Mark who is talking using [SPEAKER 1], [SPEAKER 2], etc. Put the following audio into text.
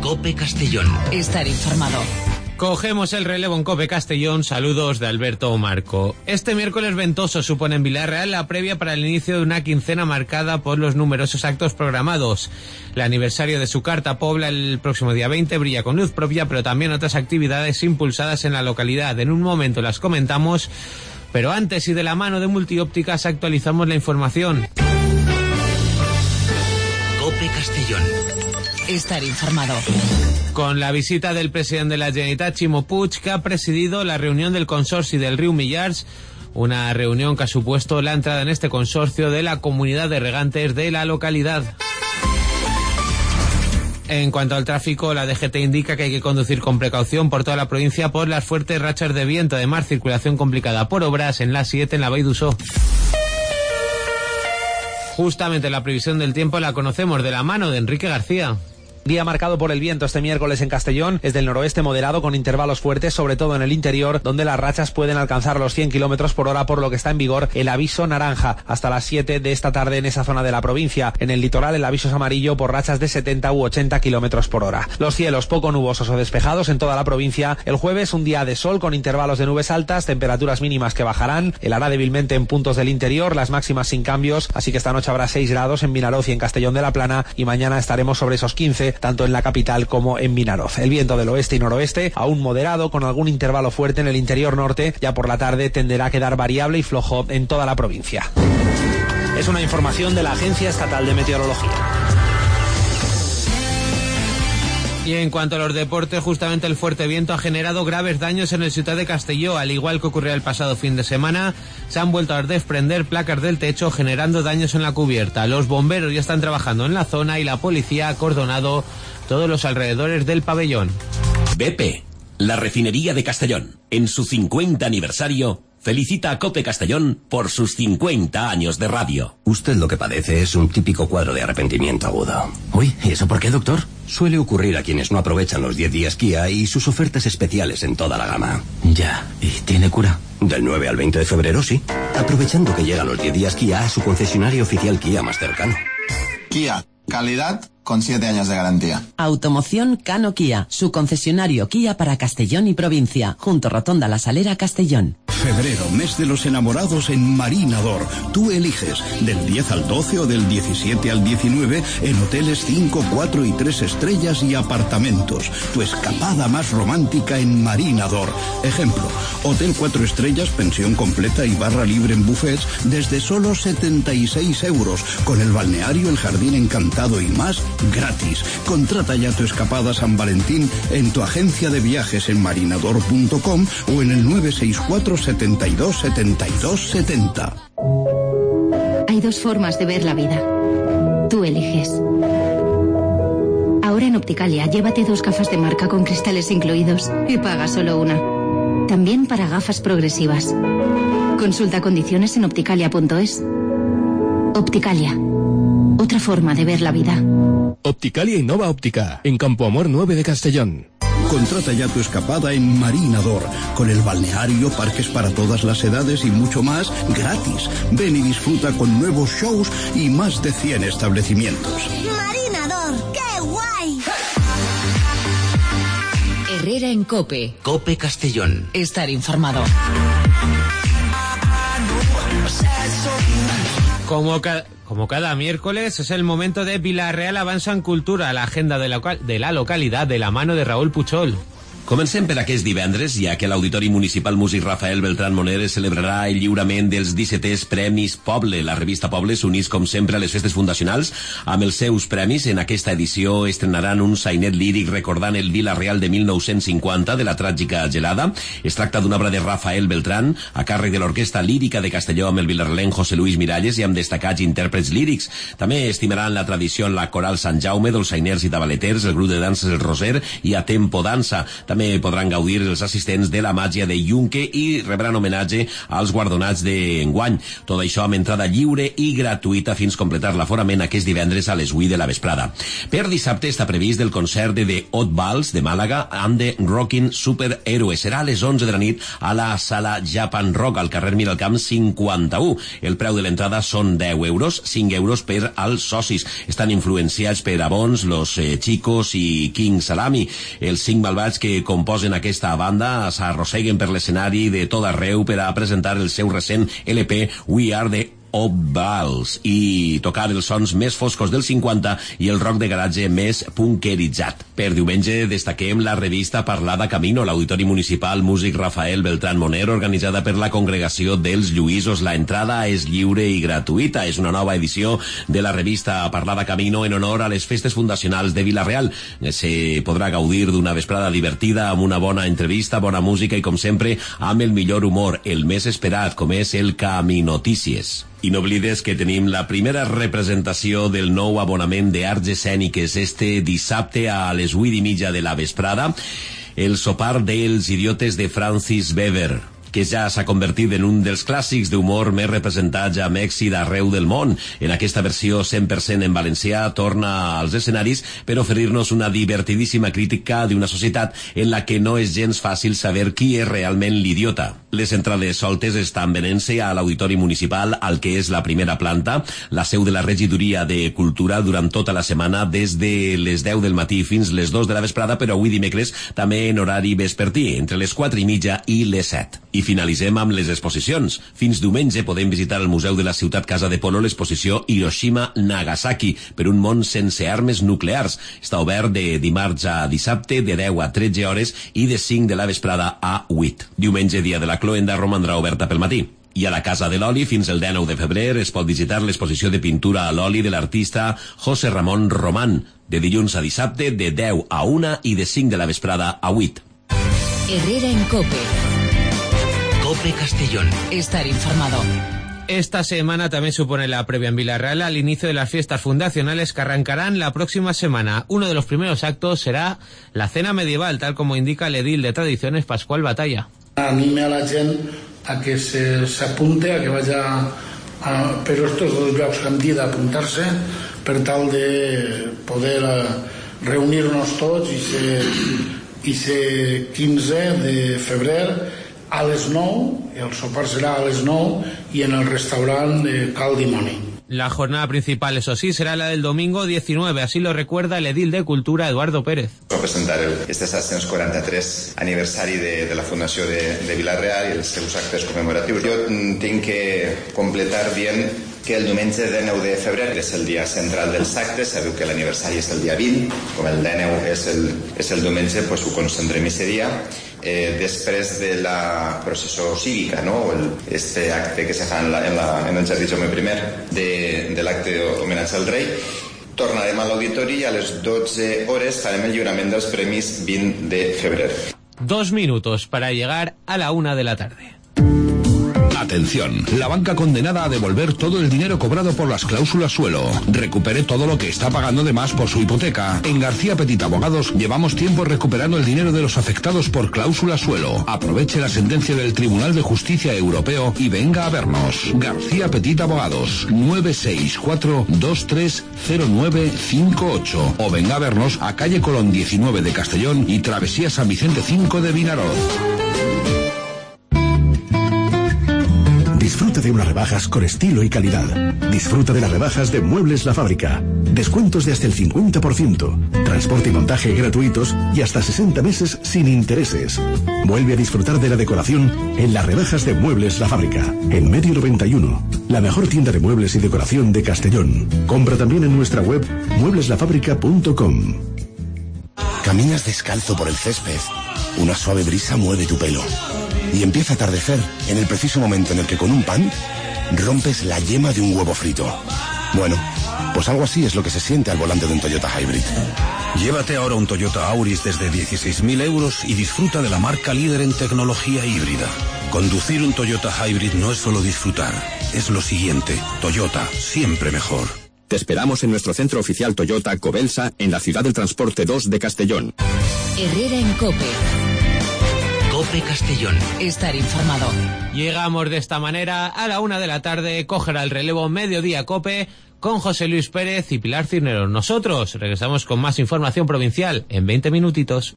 [SPEAKER 1] COPE Castellón.
[SPEAKER 2] Estar informado.
[SPEAKER 3] Cogemos el relevo en COPE Castellón. Saludos de Alberto Marco. Este miércoles ventoso supone en Villarreal la previa para el inicio de una quincena marcada por los numerosos actos programados. El aniversario de su Carta Pobla el próximo día 20 brilla con luz propia, pero también otras actividades impulsadas en la localidad. En un momento las comentamos, pero antes y de la mano de Multiópticas actualizamos la información.
[SPEAKER 1] COPE Castellón.
[SPEAKER 2] Estar informado.
[SPEAKER 3] Con la visita del presidente de la Generalitat, Ximo Puig, que ha presidido la reunión del consorci del Riu Millars, una reunión que ha supuesto la entrada en este consorcio de la comunidad de regantes de la localidad. En cuanto al tráfico, la DGT indica que hay que conducir con precaución por toda la provincia por las fuertes rachas de viento. Además, circulación complicada por obras en la 7 en la Vall d'Uixó. Justamente la previsión del tiempo la conocemos de la mano de Enrique García.
[SPEAKER 4] Día marcado por el viento este miércoles en Castellón, es del noroeste moderado con intervalos fuertes, sobre todo en el interior, donde las rachas pueden alcanzar los 100 km por hora, por lo que está en vigor el aviso naranja hasta las 7 de esta tarde en esa zona de la provincia. En el litoral el aviso es amarillo por rachas de 70 u 80 km por hora. Los cielos poco nubosos o despejados en toda la provincia. El jueves un día de sol con intervalos de nubes altas, temperaturas mínimas que bajarán, helará débilmente en puntos del interior, las máximas sin cambios, así que esta noche habrá 6 grados en Vinaroz y en Castellón de la Plana, y mañana estaremos sobre esos 15, tanto en la capital como en Vinaroz. El viento del oeste y noroeste aún moderado, con algún intervalo fuerte en el interior norte. Ya por la tarde tenderá a quedar variable y flojo en toda la provincia. Es una información de la Agencia Estatal de Meteorología.
[SPEAKER 3] Y en cuanto a los deportes, justamente el fuerte viento ha generado graves daños en el Ciutat de Castelló. Al igual que ocurrió el pasado fin de semana, se han vuelto a desprender placas del techo, generando daños en la cubierta. Los bomberos ya están trabajando en la zona y la policía ha acordonado todos los alrededores del pabellón.
[SPEAKER 1] BP, la refinería de Castellón, en su 50 aniversario, felicita a COPE Castellón por sus 50 años de radio.
[SPEAKER 5] Usted lo que padece es un típico cuadro de arrepentimiento agudo.
[SPEAKER 6] Uy, ¿y eso por qué, doctor?
[SPEAKER 5] Suele ocurrir a quienes no aprovechan los 10 días Kia y sus ofertas especiales en toda la gama.
[SPEAKER 6] Ya, ¿y tiene cura?
[SPEAKER 5] Del 9 al 20 de febrero, sí. Aprovechando que llegan los 10 días Kia a su concesionario oficial Kia más cercano.
[SPEAKER 7] Kia, calidad con 7 años de garantía.
[SPEAKER 2] Automoción Cano Kia, su concesionario Kia para Castellón y provincia, junto Rotonda La Salera, Castellón.
[SPEAKER 8] Febrero, mes de los enamorados en Marinador. Tú eliges del 10 al 12 o del 17 al 19 en hoteles 5, 4 y 3 estrellas y apartamentos. Tu escapada más romántica en Marinador. Ejemplo, hotel 4 estrellas, pensión completa y barra libre en buffets desde solo 76 euros, con el balneario, el jardín encantado y más gratis. Contrata ya tu escapada San Valentín en tu agencia de viajes en marinador.com o en el 964 72 72 70.
[SPEAKER 9] Hay dos formas de ver la vida. Tú eliges. Ahora en Opticalia, llévate 2 gafas de marca con cristales incluidos y paga solo una. También para gafas progresivas. Consulta condiciones en opticalia.es. Opticalia. Otra forma de ver la vida.
[SPEAKER 10] Opticalia Innova Óptica, en Campo Amor 9 de Castellón.
[SPEAKER 8] Contrata ya tu escapada en Marinador, con el balneario, parques para todas las edades y mucho más gratis. Ven y disfruta con nuevos shows y más de 100 establecimientos.
[SPEAKER 11] ¡Marinador! ¡Qué guay!
[SPEAKER 2] Herrera en COPE.
[SPEAKER 1] COPE Castellón.
[SPEAKER 2] Estar informado.
[SPEAKER 3] Como cada miércoles, es el momento de Villarreal Avança en Cultura, la agenda de la localidad, de la mano de Raúl Puchol.
[SPEAKER 1] Comencem per aquest divendres, ja que l'Auditori Municipal Músic Rafael Beltrán Moner celebrarà el lliurament dels 17è Premis Poble. La revista Poble s'unís, com sempre, a les festes fundacionals amb els seus premis. En aquesta edició estrenaran un sainet líric recordant el Vila-real de 1950 de la tràgica gelada. Es tracta d'una obra de Rafael Beltrán, a càrrec de l'Orquestra Lírica de Castelló amb el vilarrealenc José Luis Miralles i amb destacats intèrprets lírics. També estimaran la tradició en la Coral Sant Jaume, dolçainers i tabaleters, el grup de danses El Roser i A Tempo Dansa. També També podran gaudir els assistents de la màgia de Yunque i rebran homenatge als guardonats d'enguany. Tot això amb entrada lliure i gratuïta fins completar l'aforament aquest divendres a les 8 de la vesprada. Per dissabte està previst el concert de The Oddballs de Màlaga and the Rockin' Superhéroes. Serà a les 11 de la nit a la sala Japan Rock al carrer Miralcamp 51. El preu de l'entrada són 10 euros, 5 euros per als socis. Estan influenciats per Abons, Los Chicos i King Salami. Els 5 malvats que composen aquesta banda s'arrosseguen per l'escenari de tot arreu per a presentar el seu recent LP We Are the Oddballs i tocar els sons més foscos del 50 i el rock de garatge més punkeritzat. Per diumenge destaquem la revista Parlada Camino, l'Auditori Municipal Músic Rafael Beltrán Moner, organitzada per la Congregació dels Lluïsos. La entrada és lliure i gratuïta. És una nova edició de la revista Parlada Camino en honor a les festes fundacionals de Vila-real. Se podrà gaudir d'una vesprada divertida amb una bona entrevista, bona música i, com sempre, amb el millor humor, el més esperat, com és el Caminotícies. I no oblides que tenim la primera representació del nou abonament d'arts escèniques este dissabte a les 8:30 de la vesprada, el sopar dels idiotes de Francis Weber, que ja s'ha convertit en un dels clàssics d'humor més representats amb èxit arreu del món. En aquesta versió 100% en valencià torna als escenaris per oferir-nos una divertidíssima crítica d'una societat en la que no és gens fàcil saber qui és realment l'idiota. Les entrades soltes estan venent-se a l'Auditori Municipal, al que és la primera planta, la seu de la Regidoria de Cultura, durant tota la setmana, des de les 10 del matí fins les 2 de la vesprada, però avui dimecres també en horari vespertí, entre les 4:30 i les 7. I finalitzem amb les exposicions. Fins diumenge podem visitar el Museu de la Ciutat Casa de Polo l'exposició Hiroshima-Nagasaki, per un món sense armes nuclears. Està obert de dimarts a dissabte, de 10 a 13 hores i de 5 de la vesprada a 8. Diumenge, dia de la cloenda, romandrà oberta pel matí. I a la Casa de l'Oli, fins el 19 de febrer, es pot visitar l'exposició de pintura a l'oli de l'artista José Ramón Román, de dilluns a dissabte, de 10 a 1 i de 5 de la vesprada a 8.
[SPEAKER 12] Herrera en COPE.
[SPEAKER 13] COPE Castellón.
[SPEAKER 12] Estar informado.
[SPEAKER 3] Esta semana también supone la previa en Vila-real al inicio de las fiestas fundacionales que arrancarán la próxima semana. Uno de los primeros actos será la cena medieval, tal como indica el edil de Tradiciones, Pascual Batalla.
[SPEAKER 14] Anime a la gent a que s'apunte, a que vaya per estos dos llocs que hem dit d'apuntar-se per tal de poder reunir-nos tots i ser 15 de febrer a les 9, el sopar serà a les 9 i en el restaurant de Cal Dimoni.
[SPEAKER 3] La jornada principal, eso sí, será la del domingo 19, así lo recuerda el edil de Cultura, Eduardo Pérez.
[SPEAKER 15] Va presentar este 743 aniversari de la Fundació de Vila-real i els seus actes commemoratius. Jo tinc que completar bien que el diumenge 19 de febrer és el dia central dels actes. Sabeu que l'aniversari és el dia 20, com el 19 és el diumenge, pues ho concentrem aquest dia. Després de la processó cívica, no? Este acte que se fa en el Jardí Jaume I de l'acte d'homenatge al rei, tornarem a l'auditori i a les 12 hores farem el lliurament dels premis 20 de febrer.
[SPEAKER 3] 2 minutos para llegar a la 1 de la tarde.
[SPEAKER 16] Atención, la banca condenada a devolver todo el dinero cobrado por las cláusulas suelo. Recupere todo lo que está pagando de más por su hipoteca. En García Petit Abogados llevamos tiempo recuperando el dinero de los afectados por cláusula suelo. Aproveche la sentencia del Tribunal de Justicia Europeo y venga a vernos. García Petit Abogados, 964-230958. O venga a vernos a calle Colón 19 de Castellón y Travesía San Vicente 5 de Vinaroz.
[SPEAKER 17] Disfruta de unas rebajas con estilo y calidad. Disfruta de las rebajas de Muebles La Fábrica. Descuentos de hasta el 50%. Transporte y montaje gratuitos y hasta 60 meses sin intereses. Vuelve a disfrutar de la decoración en las rebajas de Muebles La Fábrica. En Medio 91. La mejor tienda de muebles y decoración de Castellón. Compra también en nuestra web muebleslafábrica.com.
[SPEAKER 18] Caminas descalzo por el césped. Una suave brisa mueve tu pelo. Y empieza a atardecer en el preciso momento en el que con un pan rompes la yema de un huevo frito. Bueno, pues algo así es lo que se siente al volante de un Toyota Hybrid.
[SPEAKER 19] Llévate ahora un Toyota Auris desde 16.000 euros y disfruta de la marca líder en tecnología híbrida. Conducir un Toyota Hybrid no es solo disfrutar, es lo siguiente. Toyota, siempre mejor.
[SPEAKER 20] Te esperamos en nuestro centro oficial Toyota Covelsa, en la Ciudad del Transporte 2 de Castellón.
[SPEAKER 12] Herrera en COPE.
[SPEAKER 13] Cope Castellón.
[SPEAKER 12] Estar informado.
[SPEAKER 3] Llegamos de esta manera a la 1 de la tarde, cogerá el relevo Mediodía Cope con José Luis Pérez y Pilar Cisneros. Nosotros regresamos con más información provincial en 20 minutitos.